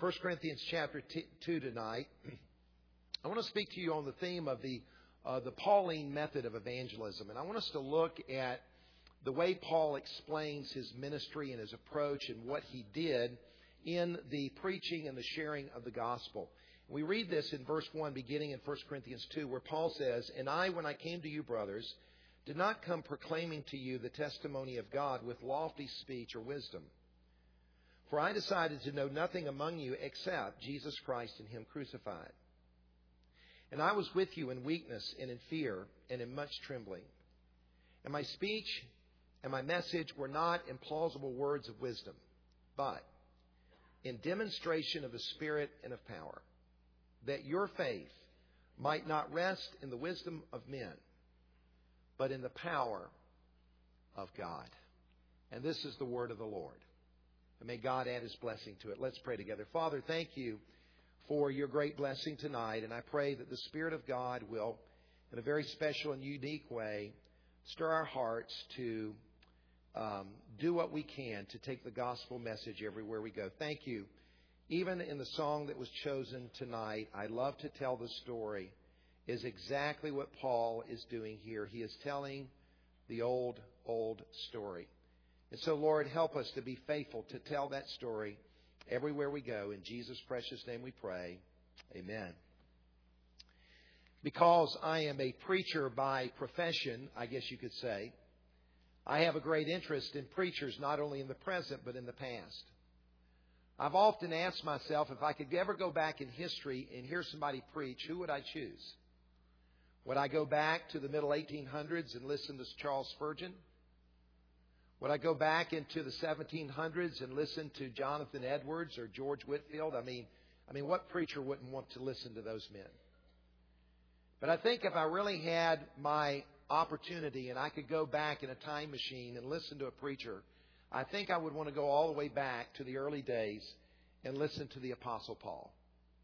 1 Corinthians chapter 2 tonight. I want to speak to you on the theme of the Pauline method of evangelism. And I want us to look at the way Paul explains his ministry and his approach and what he did in the preaching and the sharing of the gospel. We read this in verse 1 beginning in 1 Corinthians 2 where Paul says, "And I, when I came to you, brothers, did not come proclaiming to you the testimony of God with lofty speech or wisdom. For I decided to know nothing among you except Jesus Christ and Him crucified. And I was with you in weakness and in fear and in much trembling. And my speech and my message were not in plausible words of wisdom, but in demonstration of the Spirit and of power, that your faith might not rest in the wisdom of men, but in the power of God." And this is the word of the Lord. And may God add His blessing to it. Let's pray together. Father, thank you for your great blessing tonight. And I pray that the Spirit of God will, in a very special and unique way, stir our hearts to do what we can to take the gospel message everywhere we go. Thank you. Even in the song that was chosen tonight, "I Love to Tell the Story," is exactly what Paul is doing here. He is telling the old story. And so, Lord, help us to be faithful to tell that story everywhere we go. In Jesus' precious name we pray. Amen. Because I am a preacher by profession, I guess you could say, I have a great interest in preachers, not only in the present, but in the past. I've often asked myself, if I could ever go back in history and hear somebody preach, who would I choose? Would I go back to the middle 1800s and listen to Charles Spurgeon? Would I go back into the 1700s and listen to Jonathan Edwards or George Whitefield? I mean, what preacher wouldn't want to listen to those men? But I think if I really had my opportunity and I could go back in a time machine and listen to a preacher, I think I would want to go all the way back to the early days and listen to the Apostle Paul.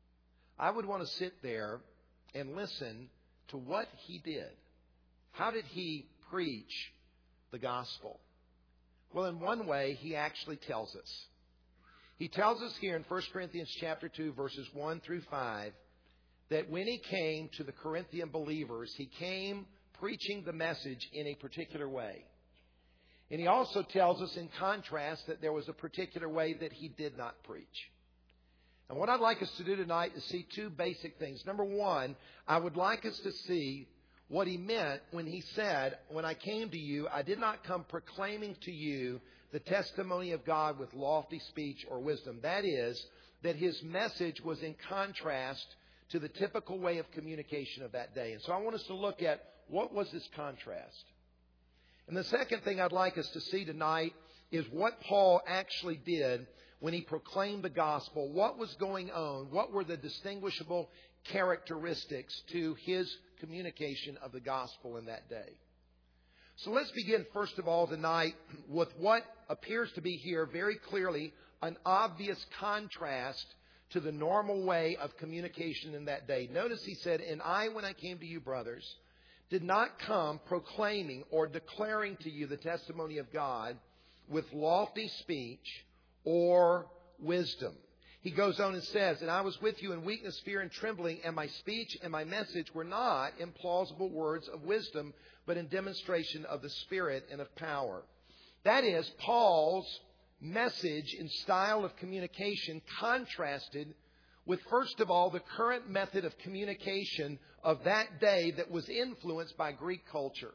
I would want to sit there and listen to what he did. How did he preach the gospel? Well, in one way, he actually tells us. He tells us here in 1 Corinthians chapter 2, verses 1 through 5, that when he came to the Corinthian believers, he came preaching the message in a particular way. And he also tells us in contrast that there was a particular way that he did not preach. And what I'd like us to do tonight is see two basic things. Number one, I would like us to see what he meant when he said, "When I came to you, I did not come proclaiming to you the testimony of God with lofty speech or wisdom." That is, that his message was in contrast to the typical way of communication of that day. And so I want us to look at what was this contrast. And the second thing I'd like us to see tonight is what Paul actually did when he proclaimed the gospel. What was going on? What were the distinguishable characteristics to his communication of the gospel in that day? So let's begin first of all tonight with what appears to be here very clearly an obvious contrast to the normal way of communication in that day. Notice he said, "And I, when I came to you, brothers, did not come proclaiming or declaring to you the testimony of God with lofty speech or wisdom." He goes on and says, "And I was with you in weakness, fear, and trembling, and my speech and my message were not in plausible words of wisdom, but in demonstration of the Spirit and of power." That is, Paul's message and style of communication contrasted with, first of all, the current method of communication of that day that was influenced by Greek culture.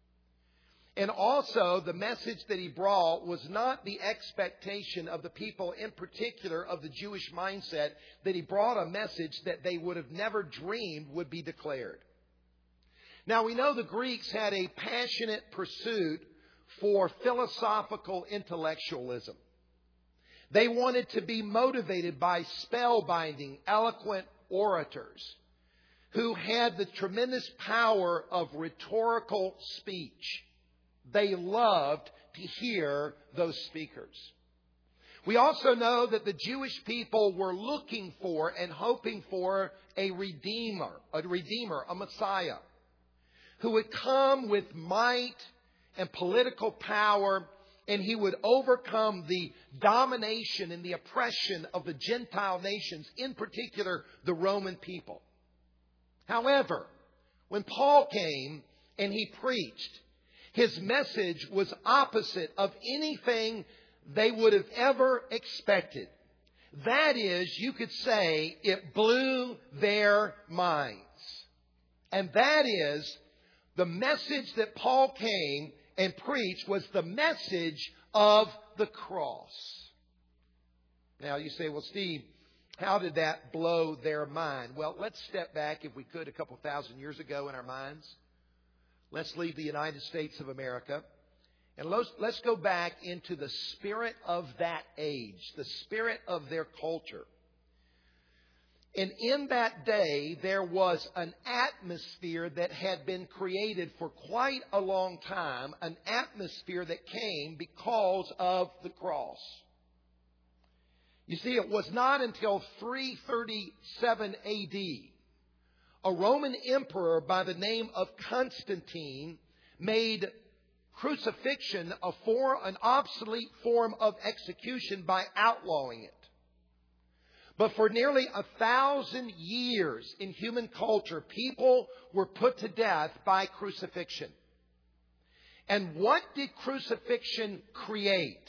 And also, the message that he brought was not the expectation of the people, in particular of the Jewish mindset, that he brought a message that they would have never dreamed would be declared. Now, we know the Greeks had a passionate pursuit for philosophical intellectualism. They wanted to be motivated by spellbinding, eloquent orators who had the tremendous power of rhetorical speech. They loved to hear those speakers. We also know that the Jewish people were looking for and hoping for a redeemer, a Messiah, who would come with might and political power and He would overcome the domination and the oppression of the Gentile nations, in particular the Roman people. However, when Paul came and he preached, his message was opposite of anything they would have ever expected. That is, you could say, it blew their minds. And that is, the message that Paul came and preached was the message of the cross. Now you say, well, Steve, how did that blow their mind? Well, let's step back, if we could, a couple thousand years ago in our minds. Let's leave the United States of America. And let's go back into the spirit of that age, the spirit of their culture. And in that day, there was an atmosphere that had been created for quite a long time, an atmosphere that came because of the cross. You see, it was not until 337 A.D., a Roman emperor by the name of Constantine made crucifixion an obsolete form of execution by outlawing it. But for nearly 1,000 years in human culture, people were put to death by crucifixion. And what did crucifixion create?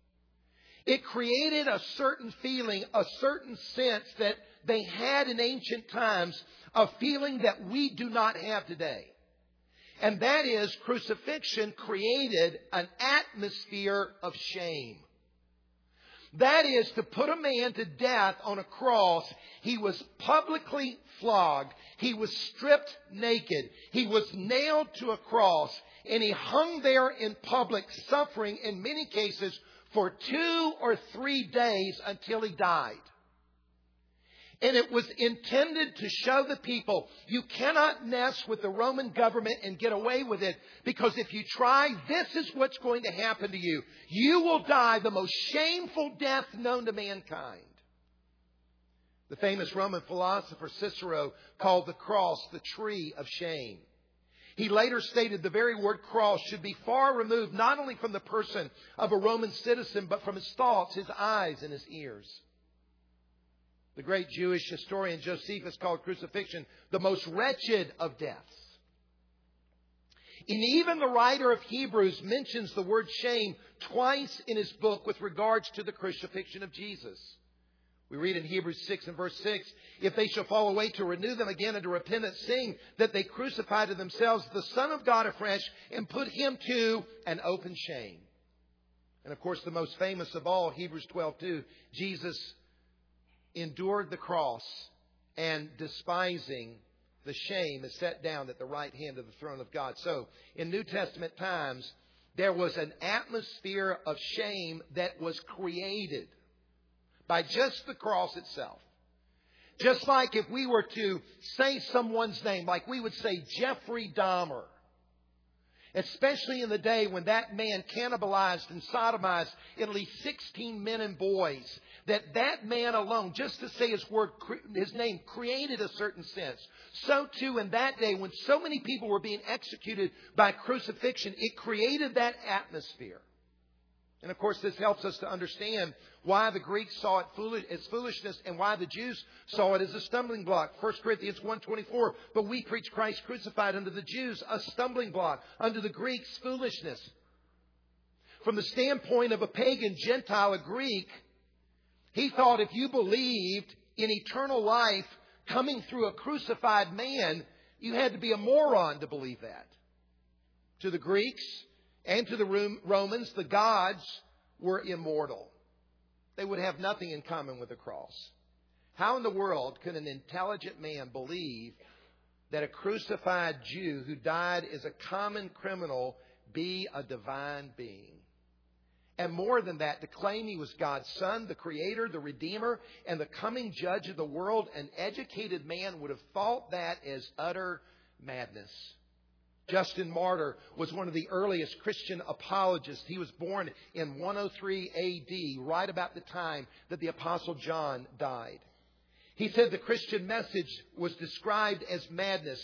It created a certain feeling, a certain sense that they had in ancient times, a feeling that we do not have today. And that is, crucifixion created an atmosphere of shame. That is, to put a man to death on a cross, he was publicly flogged. He was stripped naked. He was nailed to a cross. And he hung there in public, suffering in many cases for 2 or 3 days until he died. And it was intended to show the people, you cannot mess with the Roman government and get away with it, because if you try, this is what's going to happen to you. You will die the most shameful death known to mankind. The famous Roman philosopher Cicero called the cross the tree of shame. He later stated the very word cross should be far removed not only from the person of a Roman citizen, but from his thoughts, his eyes, and his ears. The great Jewish historian Josephus called crucifixion the most wretched of deaths. And even the writer of Hebrews mentions the word shame twice in his book with regards to the crucifixion of Jesus. We read in Hebrews 6 and verse 6, if they shall fall away, to renew them again unto repentance, seeing that they crucify to themselves the Son of God afresh and put Him to an open shame. And of course, the most famous of all, Hebrews 12:2, Jesus endured the cross, and despising the shame is set down at the right hand of the throne of God. So, in New Testament times, there was an atmosphere of shame that was created by just the cross itself. Just like if we were to say someone's name, like we would say Jeffrey Dahmer, especially in the day when that man cannibalized and sodomized at least 16 men and boys, that man alone, just to say his name, created a certain sense. So too in that day, when so many people were being executed by crucifixion, it created that atmosphere. And of course, this helps us to understand why the Greeks saw it as foolishness and why the Jews saw it as a stumbling block. 1 Corinthians 1:24, but we preach Christ crucified, unto the Jews a stumbling block, unto the Greeks foolishness. From the standpoint of a pagan Gentile, a Greek, he thought if you believed in eternal life coming through a crucified man, you had to be a moron to believe that. To the Greeks and to the Romans, the gods were immortal. They would have nothing in common with the cross. How in the world could an intelligent man believe that a crucified Jew who died as a common criminal be a divine being? And more than that, to claim He was God's Son, the Creator, the Redeemer, and the coming Judge of the world, an educated man would have thought that as utter madness. Justin Martyr was one of the earliest Christian apologists. He was born in 103 A.D., right about the time that the Apostle John died. He said the Christian message was described as madness.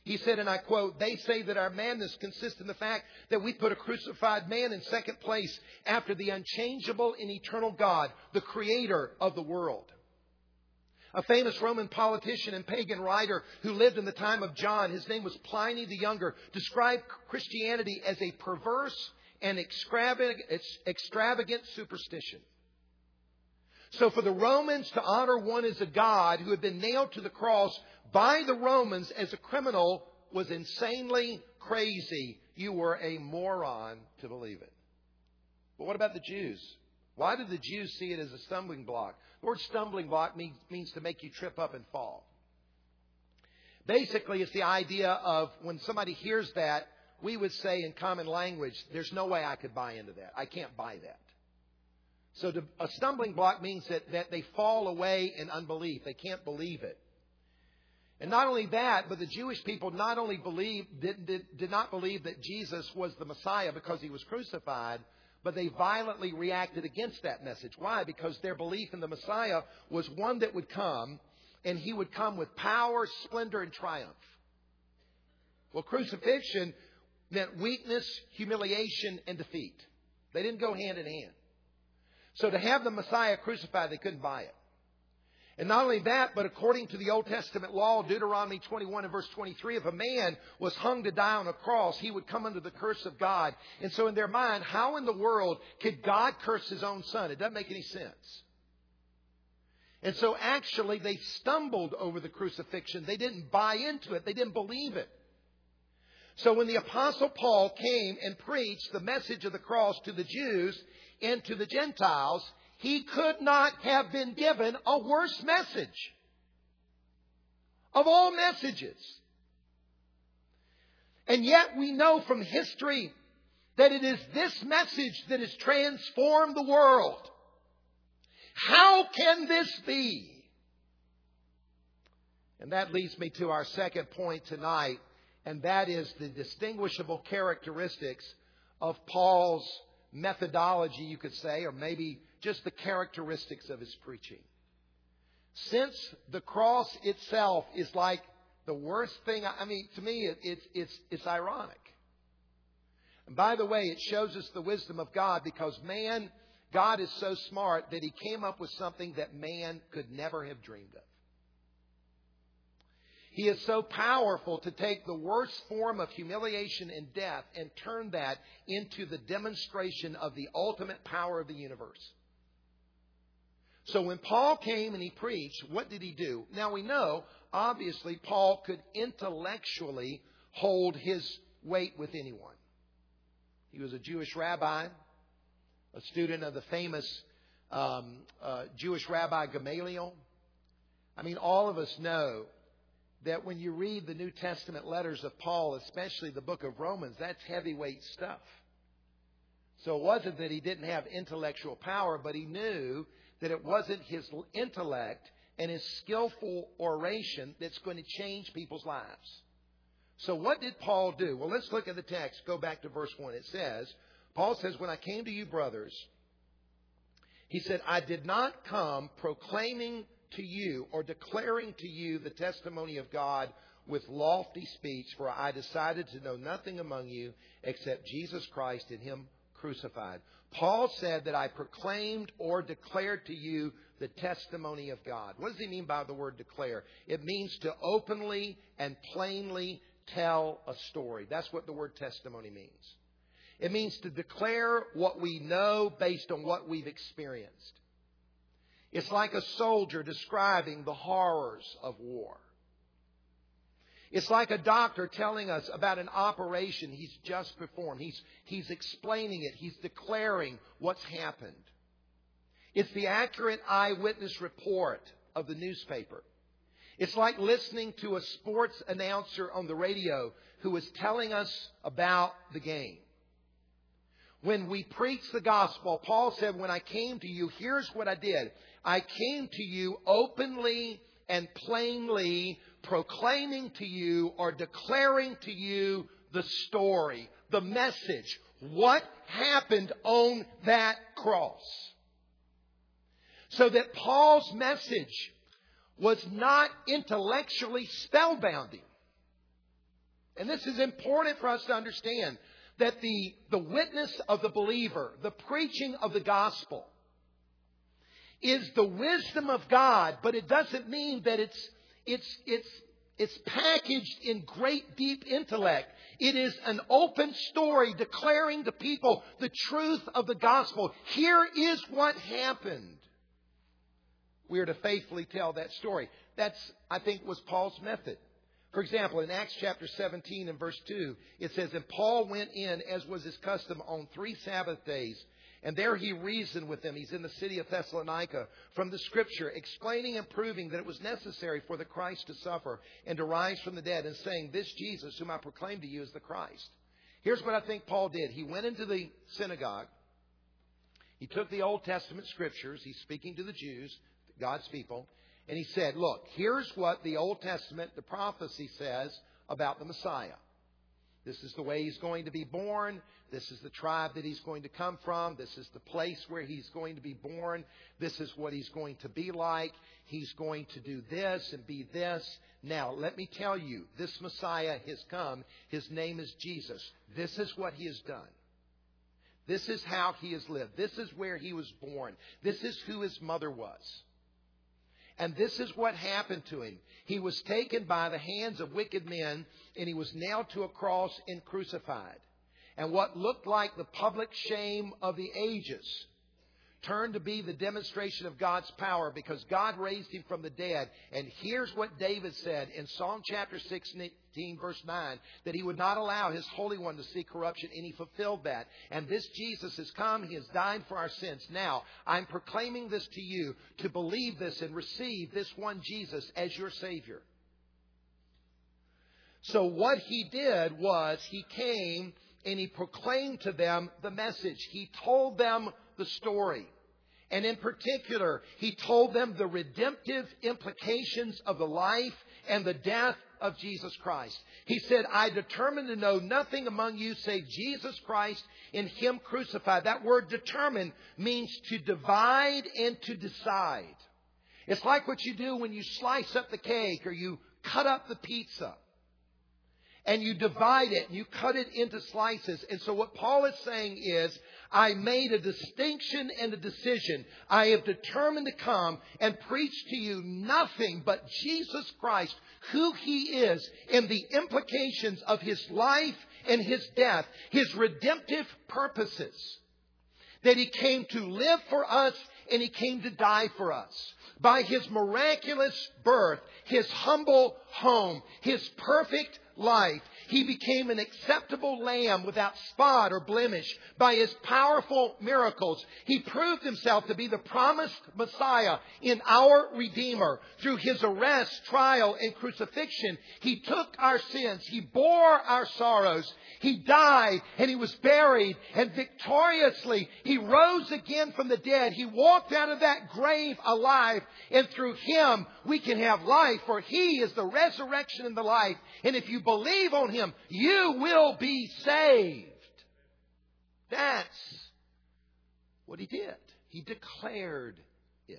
He said, and I quote, "They say that our madness consists in the fact that we put a crucified man in second place after the unchangeable and eternal God, the creator of the world." A famous Roman politician and pagan writer who lived in the time of John, his name was Pliny the Younger, described Christianity as a perverse and extravagant superstition. So for the Romans to honor one as a god who had been nailed to the cross by the Romans as a criminal was insanely crazy. You were a moron to believe it. But what about the Jews? Why did the Jews see it as a stumbling block? The word stumbling block means to make you trip up and fall. Basically, it's the idea of when somebody hears that, we would say in common language, there's no way I could buy into that. I can't buy that. So a stumbling block means that they fall away in unbelief. They can't believe it. And not only that, but the Jewish people not only did not believe that Jesus was the Messiah because he was crucified, but they violently reacted against that message. Why? Because their belief in the Messiah was one that would come, and he would come with power, splendor, and triumph. Well, crucifixion meant weakness, humiliation, and defeat. They didn't go hand in hand. So to have the Messiah crucified, they couldn't buy it. And not only that, but according to the Old Testament law, Deuteronomy 21 and verse 23, if a man was hung to die on a cross, he would come under the curse of God. And so in their mind, how in the world could God curse his own son? It doesn't make any sense. And so actually they stumbled over the crucifixion. They didn't buy into it. They didn't believe it. So when the Apostle Paul came and preached the message of the cross to the Jews and to the Gentiles, he could not have been given a worse message of all messages. And yet we know from history that it is this message that has transformed the world. How can this be? And that leads me to our second point tonight, and that is the distinguishable characteristics of Paul's methodology, you could say, or maybe just the characteristics of his preaching. Since the cross itself is like the worst thing, to me, it's ironic. And by the way, it shows us the wisdom of God because God is so smart that he came up with something that man could never have dreamed of. He is so powerful to take the worst form of humiliation and death and turn that into the demonstration of the ultimate power of the universe. So when Paul came and he preached, what did he do? Now we know, obviously, Paul could intellectually hold his weight with anyone. He was a Jewish rabbi, a student of the famous Jewish rabbi Gamaliel. All of us know that when you read the New Testament letters of Paul, especially the book of Romans, that's heavyweight stuff. So it wasn't that he didn't have intellectual power, but he knew that it wasn't his intellect and his skillful oration that's going to change people's lives. So what did Paul do? Well, let's look at the text. Go back to verse 1. It says, Paul says, "When I came to you, brothers," he said, "I did not come proclaiming to you or declaring to you the testimony of God with lofty speech, for I decided to know nothing among you except Jesus Christ and him crucified." Paul said that I proclaimed or declared to you the testimony of God. What does he mean by the word declare? It means to openly and plainly tell a story. That's what the word testimony means. It means to declare what we know based on what we've experienced. It's like a soldier describing the horrors of war. It's like a doctor telling us about an operation he's just performed. He's explaining it. He's declaring what's happened. It's the accurate eyewitness report of the newspaper. It's like listening to a sports announcer on the radio who is telling us about the game. When we preach the gospel, Paul said, when I came to you, here's what I did. I came to you openly and plainly proclaiming to you or declaring to you the story, the message, what happened on that cross. So that Paul's message was not intellectually spellbinding. And this is important for us to understand, that the witness of the believer, the preaching of the gospel, is the wisdom of God, but it doesn't mean that it's packaged in great deep intellect. It is an open story declaring to people the truth of the gospel. Here is what happened. We are to faithfully tell that story. That's, I think, was Paul's method. For example, in Acts chapter 17 and verse 2, it says, "And Paul went in, as was his custom, on 3 Sabbath days. And there he reasoned with them." He's in the city of Thessalonica, "from the Scripture, explaining and proving that it was necessary for the Christ to suffer and to rise from the dead, and saying, this Jesus, whom I proclaim to you, is the Christ." Here's what I think Paul did. He went into the synagogue. He took the Old Testament Scriptures. He's speaking to the Jews, God's people. And he said, look, here's what the Old Testament, the prophecy says about the Messiah. This is the way He's going to be born. This is the tribe that He's going to come from. This is the place where He's going to be born. This is what He's going to be like. He's going to do this and be this. Now, let me tell you, this Messiah has come. His name is Jesus. This is what He has done. This is how He has lived. This is where He was born. This is who His mother was. And this is what happened to Him. He was taken by the hands of wicked men, and He was nailed to a cross and crucified. And what looked like the public shame of the ages turned to be the demonstration of God's power, because God raised Him from the dead. And here's what David said in Psalm chapter 16, verse 9, that He would not allow His Holy One to see corruption, and He fulfilled that. And this Jesus has come. He has died for our sins. Now, I'm proclaiming this to you to believe this and receive this one Jesus as your Savior. So what He did was He came and He proclaimed to them the message. He told them the story. And in particular, He told them the redemptive implications of the life and the death of Jesus Christ. He said, "I determined to know nothing among you save Jesus Christ and Him crucified." That word determine means to divide and to decide. It's like what you do when you slice up the cake or you cut up the pizza. And you divide it and you cut it into slices. And so what Paul is saying is, I made a distinction and a decision. I have determined to come and preach to you nothing but Jesus Christ, who He is, and the implications of His life and His death, His redemptive purposes. That He came to live for us and He came to die for us. By His miraculous birth, His humble home, His perfect life, He became an acceptable lamb without spot or blemish. By His powerful miracles, He proved Himself to be the promised Messiah in our Redeemer. Through His arrest, trial, and crucifixion, He took our sins. He bore our sorrows. He died and He was buried, and victoriously He rose again from the dead. He walked out of that grave alive, and through Him we can have life, for He is the resurrection and the life. And if you believe on Him, you will be saved. That's what He did. He declared it.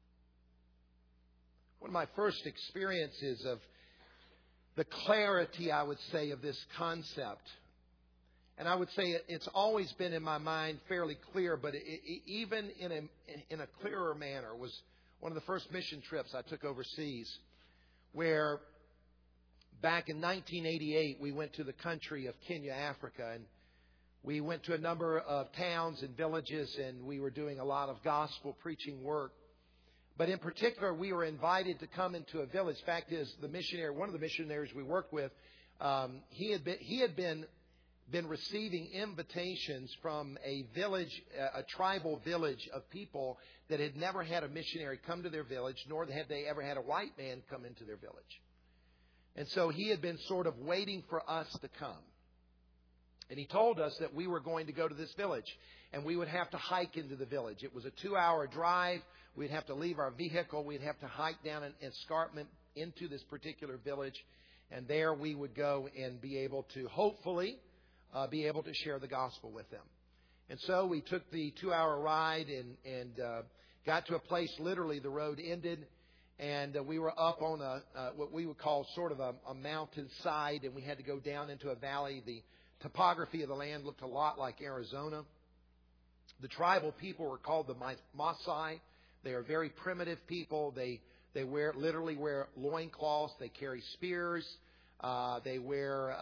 One of my first experiences of the clarity, I would say, of this concept, and I would say it's always been in my mind fairly clear, but even in a clearer manner, was one of the first mission trips I took overseas, where back in 1988, we went to the country of Kenya, Africa, and we went to a number of towns and villages, and we were doing a lot of gospel preaching work. But in particular, we were invited to come into a village. Fact is, the missionary, one of the missionaries we worked with, he had been receiving invitations from a village, a tribal village of people that had never had a missionary come to their village, nor had they ever had a white man come into their village. And so he had been sort of waiting for us to come. And he told us that we were going to go to this village, and we would have to hike into the village. It was a 2-hour drive. We'd have to leave our vehicle. We'd have to hike down an escarpment into this particular village. And there we would go and be able to, hopefully, be able to share the gospel with them. And so we took the 2-hour ride and got to a place, literally the road ended. And we were up on what we would call sort of a mountainside, and we had to go down into a valley. The topography of the land looked a lot like Arizona. The tribal people were called the Maasai. They are very primitive people. They literally wear loincloths. They carry spears. They wear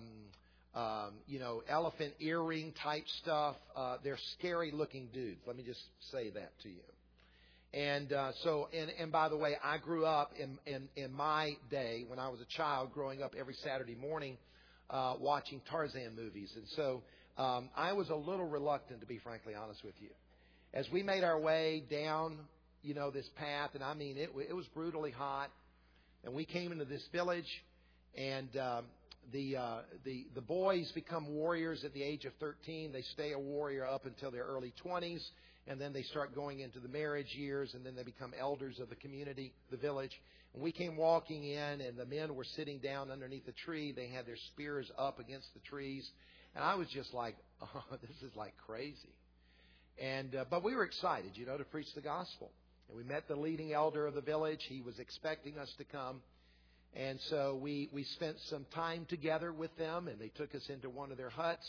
elephant earring type stuff. They're scary looking dudes. Let me just say that to you. And by the way, I grew up in my day when I was a child, growing up every Saturday morning, watching Tarzan movies. And so I was a little reluctant, to be frankly honest with you. As we made our way down, this path, and I mean, it was brutally hot. And we came into this village, and the boys become warriors at the age of 13. They stay a warrior up until their early 20s. And then they start going into the marriage years, and then they become elders of the community, the village. And we came walking in, and the men were sitting down underneath a tree. They had their spears up against the trees. And I was just like, oh, this is like crazy. And but we were excited, to preach the gospel. And we met the leading elder of the village. He was expecting us to come. And so we spent some time together with them, and they took us into one of their huts.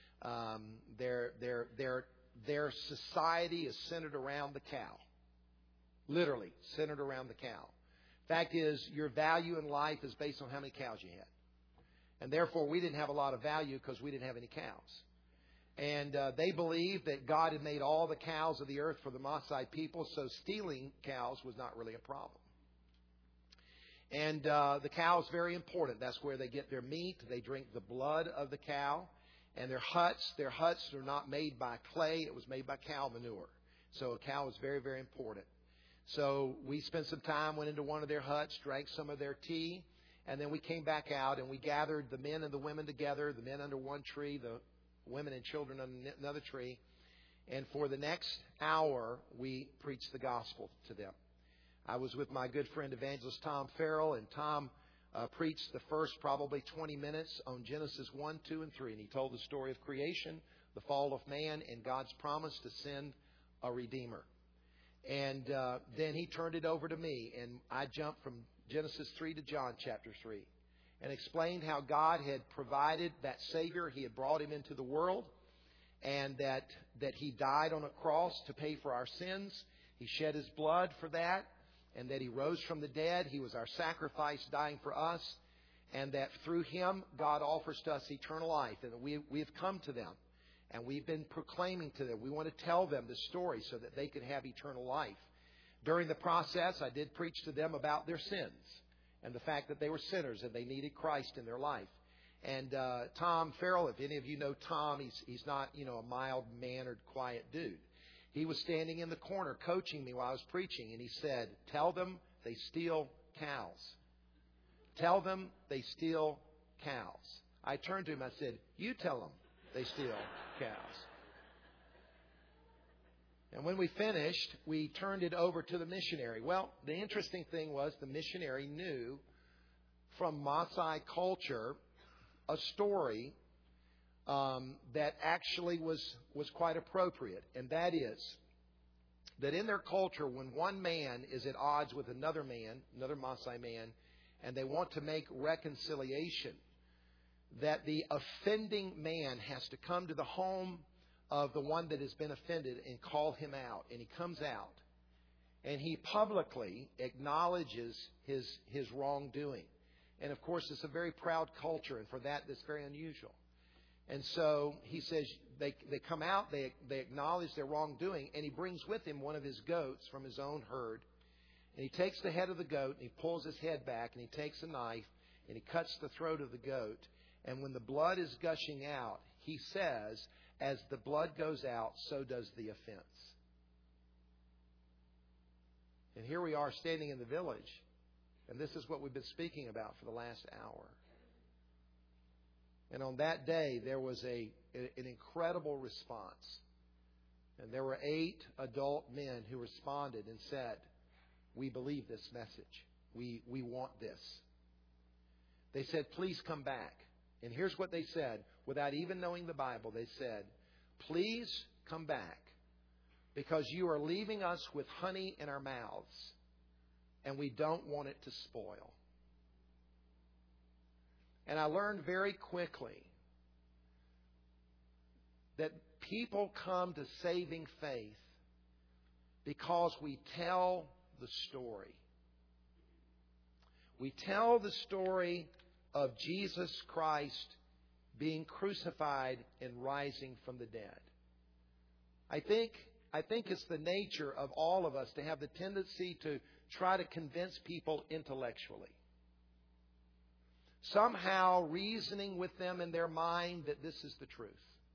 Their society is centered around the cow. Literally centered around the cow. Fact is, your value in life is based on how many cows you had. And therefore, we didn't have a lot of value because we didn't have any cows. And they believed that God had made all the cows of the earth for the Maasai people, so stealing cows was not really a problem. And the cow is very important. That's where they get their meat. They drink the blood of the cow. And their huts are not made by clay. It was made by cow manure. So a cow is very, very important. So we spent some time, went into one of their huts, drank some of their tea, and then we came back out and we gathered the men and the women together, the men under one tree, the women and children under another tree. And for the next hour, we preached the gospel to them. I was with my good friend evangelist Tom Farrell, and Tom preached the first probably 20 minutes on Genesis 1, 2, and 3. And he told the story of creation, the fall of man, and God's promise to send a Redeemer. And then he turned it over to me, and I jumped from Genesis 3 to John chapter 3 and explained how God had provided that Savior. He had brought him into the world, and that he died on a cross to pay for our sins. He shed his blood for that. And that he rose from the dead. He was our sacrifice, dying for us. And that through him, God offers to us eternal life. And we have come to them. And we've been proclaiming to them. We want to tell them the story so that they can have eternal life. During the process, I did preach to them about their sins. And the fact that they were sinners and they needed Christ in their life. And Tom Farrell, if any of you know Tom, he's not, a mild-mannered, quiet dude. He was standing in the corner coaching me while I was preaching, and he said, "Tell them they steal cows. Tell them they steal cows." I turned to him, I said, "You tell them they steal cows." And when we finished, we turned it over to the missionary. Well, the interesting thing was the missionary knew from Maasai culture a story that actually was quite appropriate. And that is that in their culture, when one man is at odds with another man, another Maasai man, and they want to make reconciliation, that the offending man has to come to the home of the one that has been offended and call him out. And he comes out and he publicly acknowledges his wrongdoing. And of course, it's a very proud culture, and for that, that's very unusual. And so he says they come out, they acknowledge their wrongdoing, and he brings with him one of his goats from his own herd. And he takes the head of the goat, and he pulls his head back, and he takes a knife, and he cuts the throat of the goat. And when the blood is gushing out, he says, as the blood goes out, so does the offense. And here we are standing in the village, and this is what we've been speaking about for the last hour. And on that day, there was an incredible response. And there were 8 adult men who responded and said, "We believe this message. We want this." They said, "Please come back." And here's what they said. Without even knowing the Bible, they said, "Please come back, because you are leaving us with honey in our mouths and we don't want it to spoil. And I learned very quickly that people come to saving faith because we tell the story. We tell the story of Jesus Christ being crucified and rising from the dead. I think it's the nature of all of us to have the tendency to try to convince people intellectually. Somehow reasoning with them in their mind that this is the truth.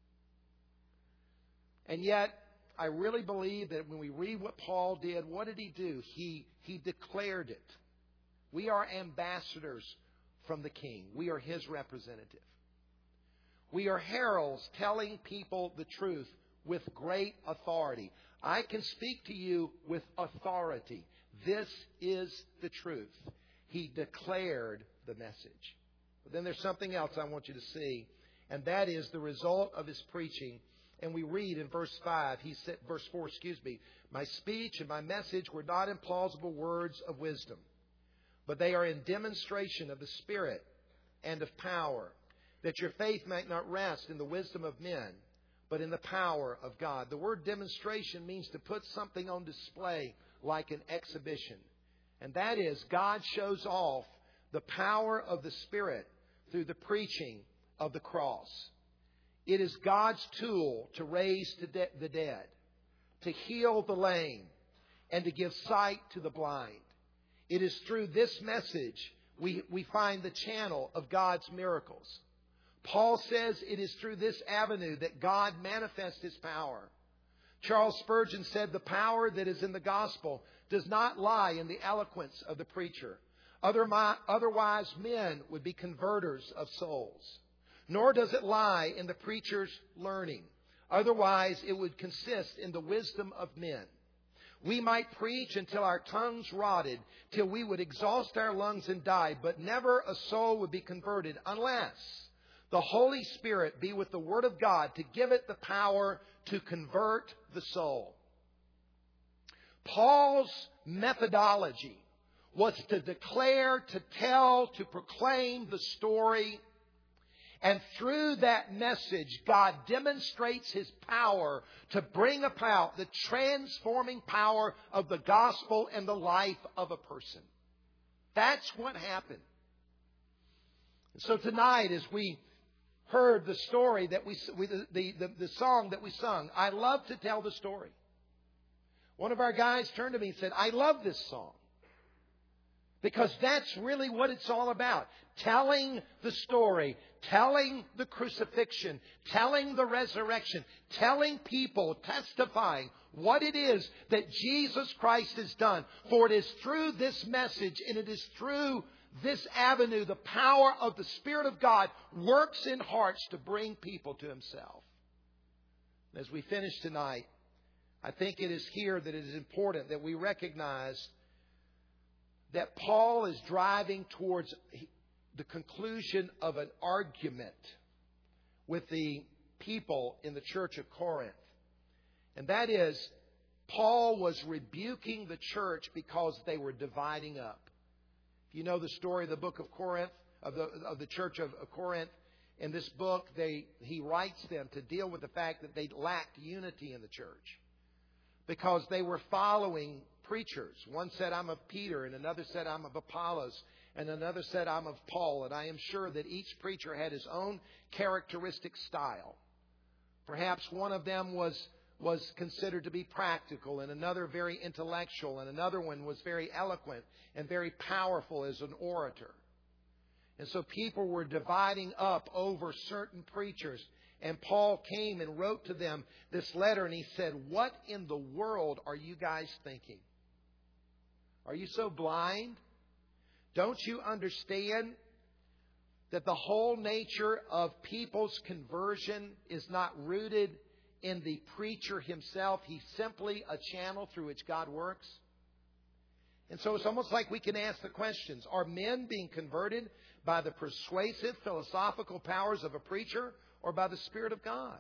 And yet, I really believe that when we read what Paul did, what did he do? He declared it. We are ambassadors from the King. We are His representative. We are heralds telling people the truth with great authority. I can speak to you with authority. This is the truth. He declared the message. But then there's something else I want you to see, and that is the result of his preaching. And we read in verse 4, my speech and my message were not in plausible words of wisdom, but they are in demonstration of the Spirit and of power, that your faith might not rest in the wisdom of men, but in the power of God. The word demonstration means to put something on display like an exhibition. And that is, God shows off the power of the Spirit through the preaching of the cross. It is God's tool to raise the dead, to heal the lame, and to give sight to the blind. It is through this message we find the channel of God's miracles. Paul says it is through this avenue that God manifests His power. Charles Spurgeon said the power that is in the gospel does not lie in the eloquence of the preacher. Otherwise, men would be converters of souls. Nor does it lie in the preacher's learning. Otherwise, it would consist in the wisdom of men. We might preach until our tongues rotted, till we would exhaust our lungs and die, but never a soul would be converted unless the Holy Spirit be with the Word of God to give it the power to convert the soul. Paul's methodology was to declare, to tell, to proclaim the story. And through that message, God demonstrates His power to bring about the transforming power of the gospel in the life of a person. That's what happened. So tonight, as we heard the story that the song that we sung, I love to tell the story. One of our guys turned to me and said, I love this song. Because that's really what it's all about. Telling the story, telling the crucifixion, telling the resurrection, telling people, testifying what it is that Jesus Christ has done. For it is through this message and it is through this avenue the power of the Spirit of God works in hearts to bring people to Himself. As we finish tonight, I think it is here that it is important that we recognize that Paul is driving towards the conclusion of an argument with the people in the church of Corinth. And that is, Paul was rebuking the church because they were dividing up. If you know the story of the book of Corinth, of the church of Corinth, in this book, he writes them to deal with the fact that they lacked unity in the church because they were following preachers. One said, I'm of Peter, and another said, I'm of Apollos, and another said, I'm of Paul. And I am sure that each preacher had his own characteristic style. Perhaps one of them was considered to be practical, and another very intellectual, and another one was very eloquent and very powerful as an orator. And so people were dividing up over certain preachers. And Paul came and wrote to them this letter, and he said, what in the world are you guys thinking? Are you so blind? Don't you understand that the whole nature of people's conversion is not rooted in the preacher himself? He's simply a channel through which God works. And so it's almost like we can ask the questions. Are men being converted by the persuasive philosophical powers of a preacher or by the Spirit of God?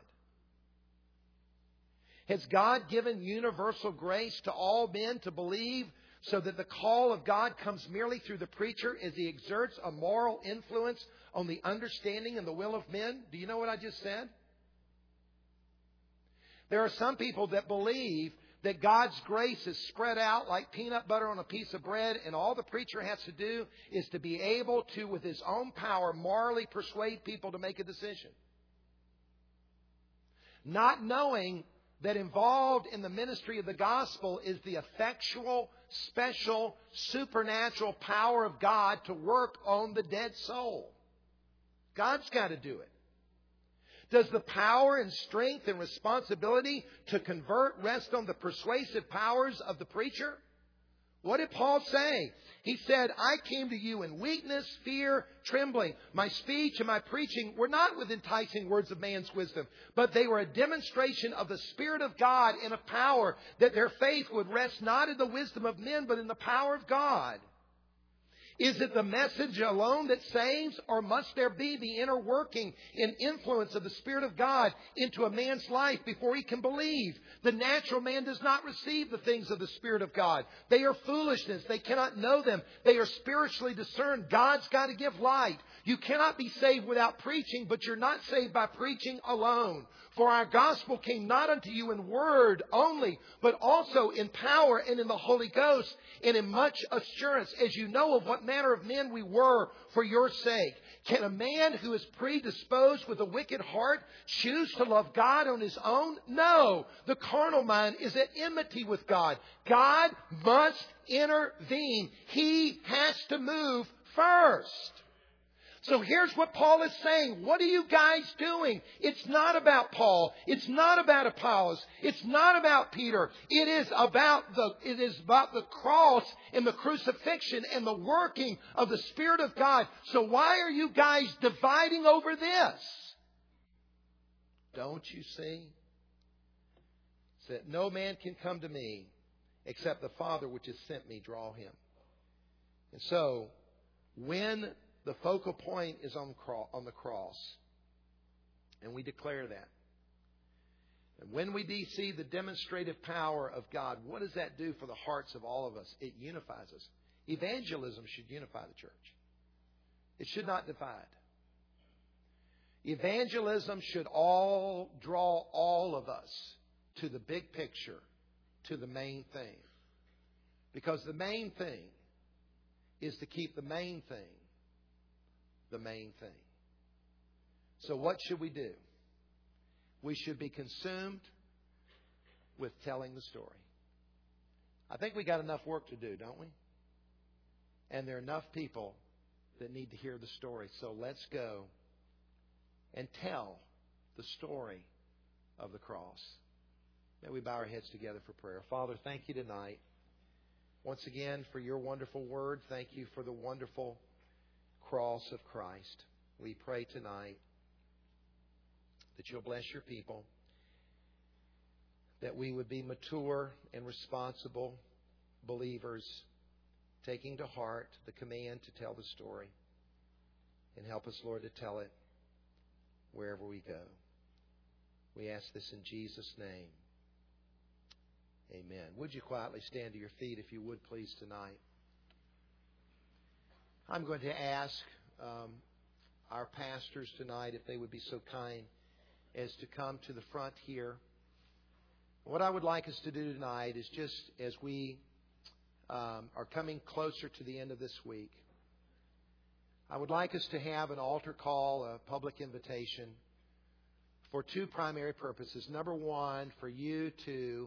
Has God given universal grace to all men to believe so that the call of God comes merely through the preacher as he exerts a moral influence on the understanding and the will of men? Do you know what I just said? There are some people that believe that God's grace is spread out like peanut butter on a piece of bread, and all the preacher has to do is to be able to, with his own power, morally persuade people to make a decision. Not knowing that involved in the ministry of the gospel is the effectual, special, supernatural power of God to work on the dead soul. God's got to do it. Does the power and strength and responsibility to convert rest on the persuasive powers of the preacher? What did Paul say? He said, I came to you in weakness, fear, trembling. My speech and my preaching were not with enticing words of man's wisdom, but they were a demonstration of the Spirit of God and of power, that their faith would rest not in the wisdom of men, but in the power of God. Is it the message alone that saves, or must there be the inner working and influence of the Spirit of God into a man's life before he can believe? The natural man does not receive the things of the Spirit of God. They are foolishness. They cannot know them. They are spiritually discerned. God's got to give light. You cannot be saved without preaching, but you're not saved by preaching alone. For our gospel came not unto you in word only, but also in power and in the Holy Ghost, and in much assurance, as you know of what manner of men we were for your sake. Can a man who is predisposed with a wicked heart choose to love God on his own? No. The carnal mind is at enmity with God. God must intervene. He has to move first. So here's what Paul is saying. What are you guys doing? It's not about Paul. It's not about Apollos. It's not about Peter. It is about the cross and the crucifixion and the working of the Spirit of God. So why are you guys dividing over this? Don't you see? It said, no man can come to me except the Father which has sent me draw him. And so when the focal point is on the cross, and we declare that. And when we see the demonstrative power of God, what does that do for the hearts of all of us? It unifies us. Evangelism should unify the church. It should not divide. Evangelism should draw all of us to the big picture, to the main thing. Because the main thing is to keep the main thing the main thing. So what should we do? We should be consumed with telling the story. I think we got enough work to do, don't we? And there are enough people that need to hear the story. So let's go and tell the story of the cross. May we bow our heads together for prayer. Father, thank you tonight once again for your wonderful word. Thank you for the wonderful cross of Christ. We pray tonight that you'll bless your people, that we would be mature and responsible believers, taking to heart the command to tell the story, and help us, Lord, to tell it wherever we go. We ask this in Jesus' name. Amen. Would you quietly stand to your feet, if you would, please, tonight? I'm going to ask our pastors tonight if they would be so kind as to come to the front here. What I would like us to do tonight is, just as we are coming closer to the end of this week, I would like us to have an altar call, a public invitation, for two primary purposes. Number one, for you to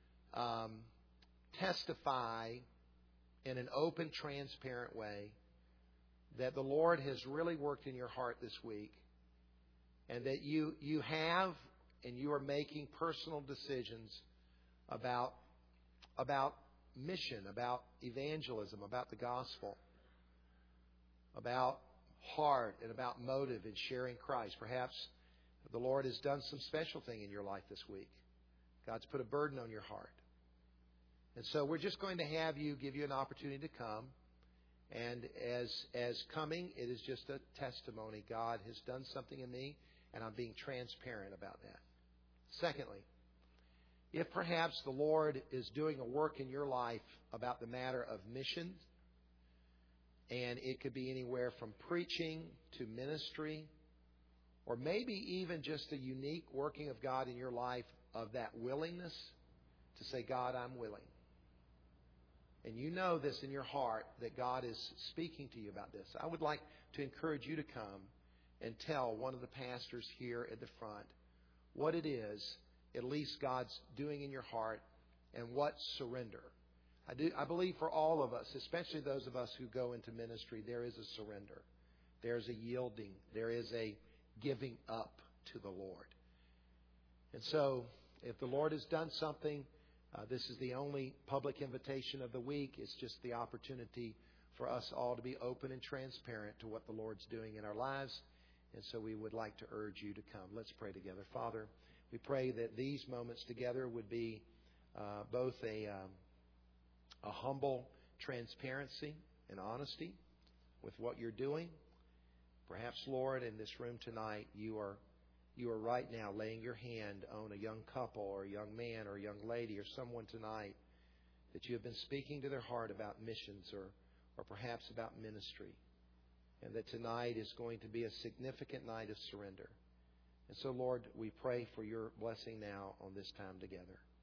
testify in an open, transparent way that the Lord has really worked in your heart this week, and that you have and you are making personal decisions about mission, about evangelism, about the gospel, about heart and about motive in sharing Christ. Perhaps the Lord has done some special thing in your life this week. God's put a burden on your heart. And so we're just going to give you an opportunity to come. And as coming, it is just a testimony. God has done something in me, and I'm being transparent about that. Secondly, If perhaps the Lord is doing a work in your life about the matter of missions, and it could be anywhere from preaching to ministry, or maybe even just a unique working of God in your life of that willingness to say, God, I'm willing. And you know this in your heart that God is speaking to you about this. I would like to encourage you to come and tell one of the pastors here at the front what it is, at least God's doing in your heart, and what surrender. I believe for all of us, especially those of us who go into ministry, there is a surrender. There's a yielding. There is a giving up to the Lord. And so, if the Lord has done something, this is the only public invitation of the week. It's just the opportunity for us all to be open and transparent to what the Lord's doing in our lives. And so we would like to urge you to come. Let's pray together. Father, we pray that these moments together would be both a humble transparency and honesty with what you're doing. Perhaps, Lord, in this room tonight, you are right now laying your hand on a young couple or a young man or a young lady or someone tonight that you have been speaking to their heart about missions or perhaps about ministry. And that tonight is going to be a significant night of surrender. And so, Lord, we pray for your blessing now on this time together.